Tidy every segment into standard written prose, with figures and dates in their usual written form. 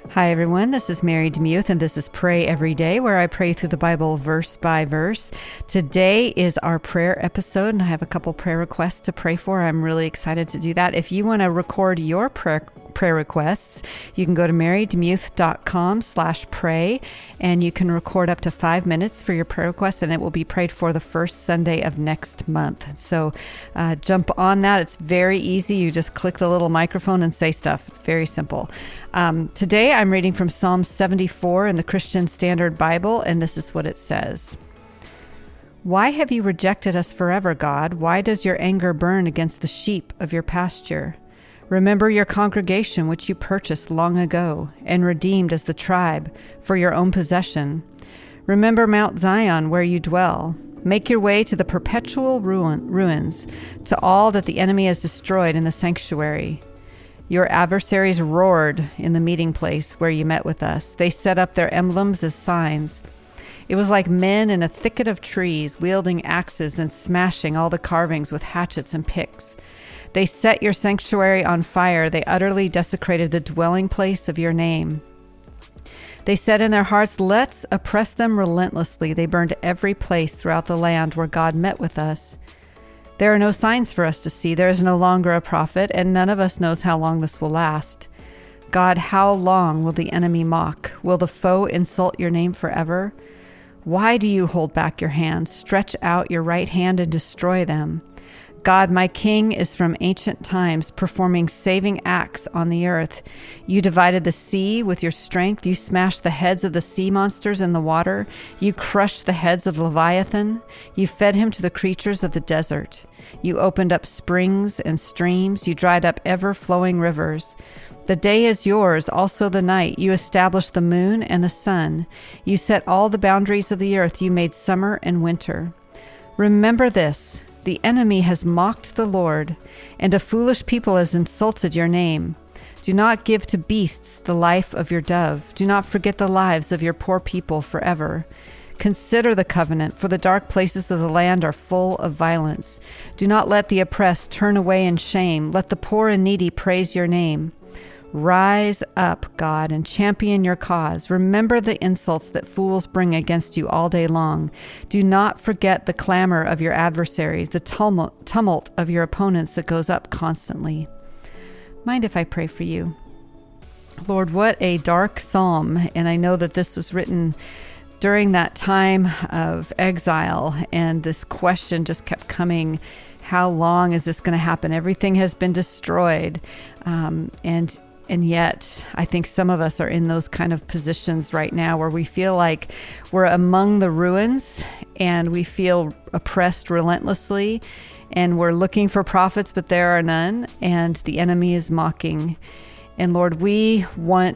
Hi, everyone. This is Mary Demuth, and this is Pray Every Day, where I pray through the Bible verse by verse. Today is our prayer episode, and I have a couple prayer requests to pray for. I'm really excited to do that. If you want to record your prayer requests, you can go to marydemuth.com/pray, and you can record up to 5 minutes for your prayer request, and it will be prayed for the first Sunday of next month. So jump on that. It's very easy. You just click the little microphone and say stuff. It's very simple. Today I'm reading from Psalm 74 in the Christian Standard Bible, and this is what it says. Why have you rejected us forever, God? Why does your anger burn against the sheep of your pasture? Remember your congregation, which you purchased long ago and redeemed as the tribe for your own possession. Remember Mount Zion, where you dwell. Make your way to the perpetual ruins, to all that the enemy has destroyed in the sanctuary. Your adversaries roared in the meeting place where you met with us. They set up their emblems as signs. It was like men in a thicket of trees, wielding axes and smashing all the carvings with hatchets and picks. They set your sanctuary on fire. They utterly desecrated the dwelling place of your name. They said in their hearts, let's oppress them relentlessly. They burned every place throughout the land where God met with us. There are no signs for us to see. There is no longer a prophet, and none of us knows how long this will last. God, how long will the enemy mock? Will the foe insult your name forever? Why do you hold back your hand? Stretch out your right hand and destroy them. God, my King, is from ancient times, performing saving acts on the earth. You divided the sea with your strength. You smashed the heads of the sea monsters in the water. You crushed the heads of Leviathan. You fed him to the creatures of the desert. You opened up springs and streams. You dried up ever-flowing rivers. The day is yours, also the night. You established the moon and the sun. You set all the boundaries of the earth. You made summer and winter. Remember this. The enemy has mocked the Lord, and a foolish people has insulted your name. Do not give to beasts the life of your dove. Do not forget the lives of your poor people forever. Consider the covenant, for the dark places of the land are full of violence. Do not let the oppressed turn away in shame. Let the poor and needy praise your name. Rise up, God, and champion your cause. Remember the insults that fools bring against you all day long. Do not forget the clamor of your adversaries, the tumult of your opponents that goes up constantly. Mind if I pray for you? Lord, what a dark psalm, and I know that this was written during that time of exile, and this question just kept coming. How long is this going to happen? Everything has been destroyed, and yet, I think some of us are in those kind of positions right now where we feel like we're among the ruins and we feel oppressed relentlessly, and we're looking for prophets, but there are none, and the enemy is mocking. And Lord, we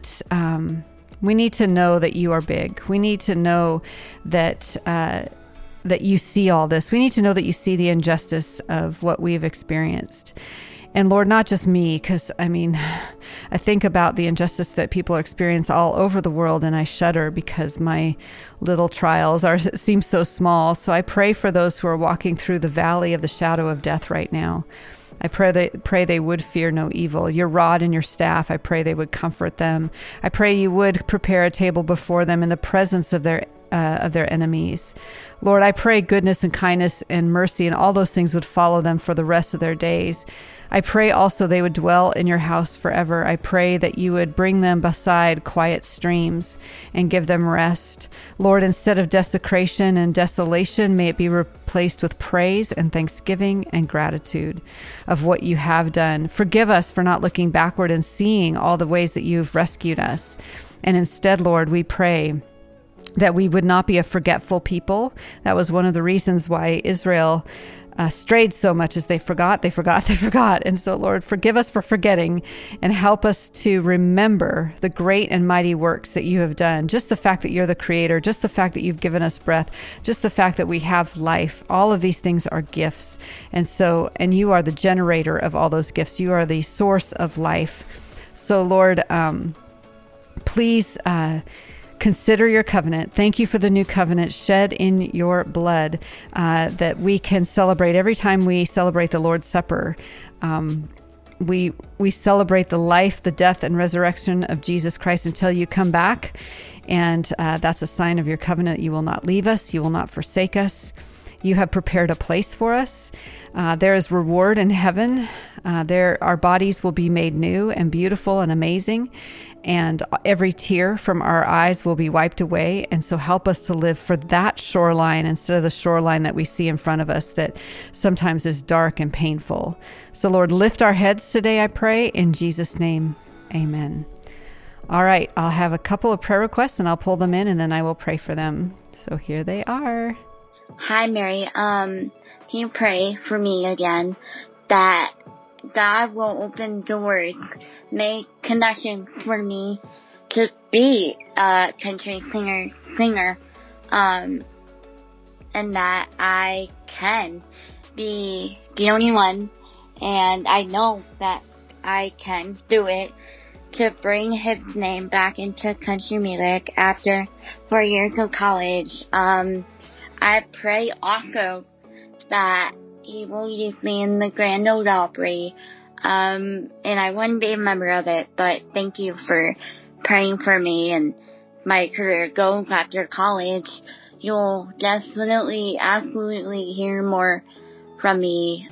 need to know that you are big. We need to know that you see all this. We need to know that you see the injustice of what we've experienced. And Lord, not just me, because I think about the injustice that people experience all over the world, and I shudder because my little trials seem so small. So I pray for those who are walking through the valley of the shadow of death right now. I pray they would fear no evil. Your rod and your staff, I pray they would comfort them. I pray you would prepare a table before them in the presence of their enemies. Lord, I pray goodness and kindness and mercy and all those things would follow them for the rest of their days. I pray also they would dwell in your house forever. I pray that you would bring them beside quiet streams and give them rest. Lord, instead of desecration and desolation, may it be replaced with praise and thanksgiving and gratitude of what you have done. Forgive us for not looking backward and seeing all the ways that you've rescued us. And instead, Lord, we pray that we would not be a forgetful people. That was one of the reasons why Israel strayed so much, as they forgot. And so, Lord, forgive us for forgetting and help us to remember the great and mighty works that you have done. Just the fact that you're the creator, just the fact that you've given us breath, just the fact that we have life. All of these things are gifts. And you are the generator of all those gifts. You are the source of life. So, Lord, please consider your covenant. Thank you for the new covenant shed in your blood that we can celebrate every time we celebrate the Lord's Supper. we celebrate the life, the death, and resurrection of Jesus Christ until you come back. And that's a sign of your covenant. You will not leave us. You will not forsake us. You have prepared a place for us. There is reward in heaven. Our bodies will be made new and beautiful and amazing. And every tear from our eyes will be wiped away. And so help us to live for that shoreline instead of the shoreline that we see in front of us that sometimes is dark and painful. So Lord, lift our heads today, I pray, in Jesus' name. Amen. All right, I'll have a couple of prayer requests and I'll pull them in and then I will pray for them. So here they are. Hi, Mary. Can you pray for me again that God will open doors, make connections for me to be a country singer, and that I can be the only one, and I know that I can do it, to bring his name back into country music after 4 years of college. I pray also that he will use me in the Grand Ole Opry, and I wouldn't be a member of it, but thank you for praying for me and my career goals after college. You'll definitely, absolutely hear more from me.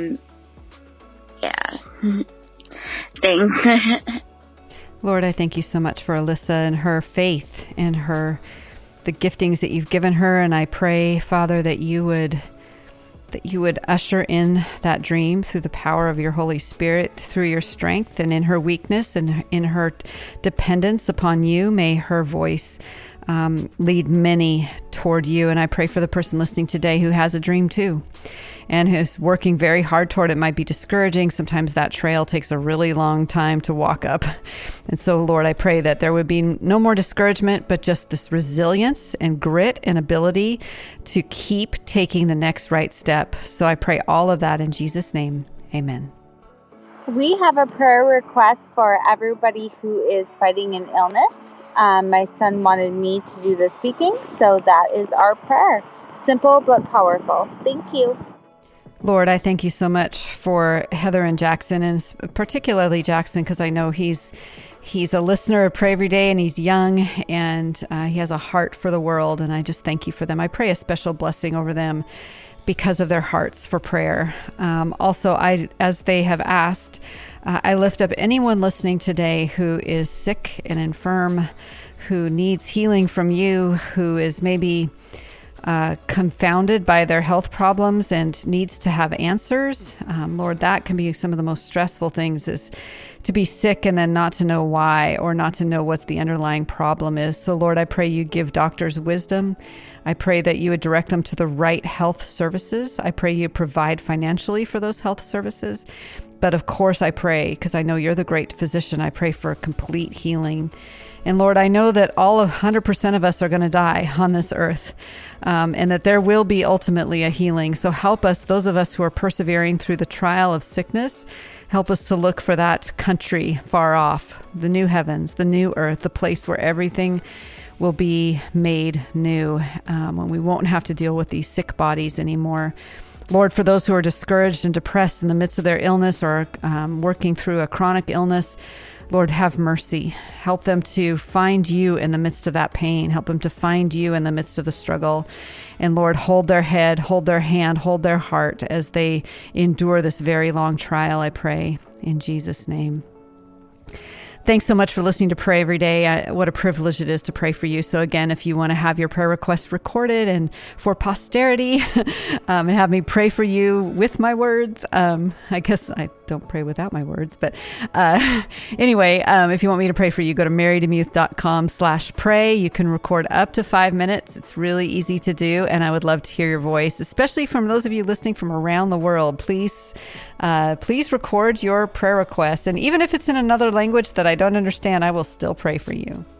Yeah. Thanks. Lord, I thank you so much for Alyssa and her faith and the giftings that you've given her. And I pray, Father, that you would usher in that dream through the power of your Holy Spirit, through your strength, and in her weakness and in her dependence upon you. May her voice lead many toward you. And I pray for the person listening today who has a dream too, and who's working very hard toward it. Might be discouraging. Sometimes that trail takes a really long time to walk up. And so, Lord, I pray that there would be no more discouragement, but just this resilience and grit and ability to keep taking the next right step. So I pray all of that in Jesus' name. Amen. We have a prayer request for everybody who is fighting an illness. My son wanted me to do the speaking, so that is our prayer. Simple but powerful. Thank you. Lord, I thank you so much for Heather and Jackson, and particularly Jackson, because I know he's a listener of Pray Every Day, and he's young, and he has a heart for the world, and I just thank you for them. I pray a special blessing over them because of their hearts for prayer. Also, as they have asked, I lift up anyone listening today who is sick and infirm, who needs healing from you, who is maybe confounded by their health problems and needs to have answers. Lord, that can be some of the most stressful things, is to be sick and then not to know why, or not to know what the underlying problem is. So Lord, I pray you give doctors wisdom. I pray that you would direct them to the right health services. I pray you provide financially for those health services. But of course I pray, because I know you're the great physician, I pray for complete healing. And Lord, I know that all of 100% of us are going to die on this earth, and that there will be ultimately a healing. So help us, those of us who are persevering through the trial of sickness, help us to look for that country far off, the new heavens, the new earth, the place where everything will be made new, when we won't have to deal with these sick bodies anymore. Lord, for those who are discouraged and depressed in the midst of their illness, or working through a chronic illness, Lord, have mercy. Help them to find you in the midst of that pain. Help them to find you in the midst of the struggle. And Lord, hold their head, hold their hand, hold their heart as they endure this very long trial, I pray, in Jesus' name. Thanks so much for listening to Pray Every Day. What a privilege it is to pray for you. So again, if you want to have your prayer requests recorded and for posterity, and have me pray for you with my words, I guess I don't pray without my words, but anyway, if you want me to pray for you, go to marydemuth.com/pray. You can record up to 5 minutes. It's really easy to do, and I would love to hear your voice, especially from those of you listening from around the world. Please record your prayer requests, and even if it's in another language that I don't understand, I will still pray for you.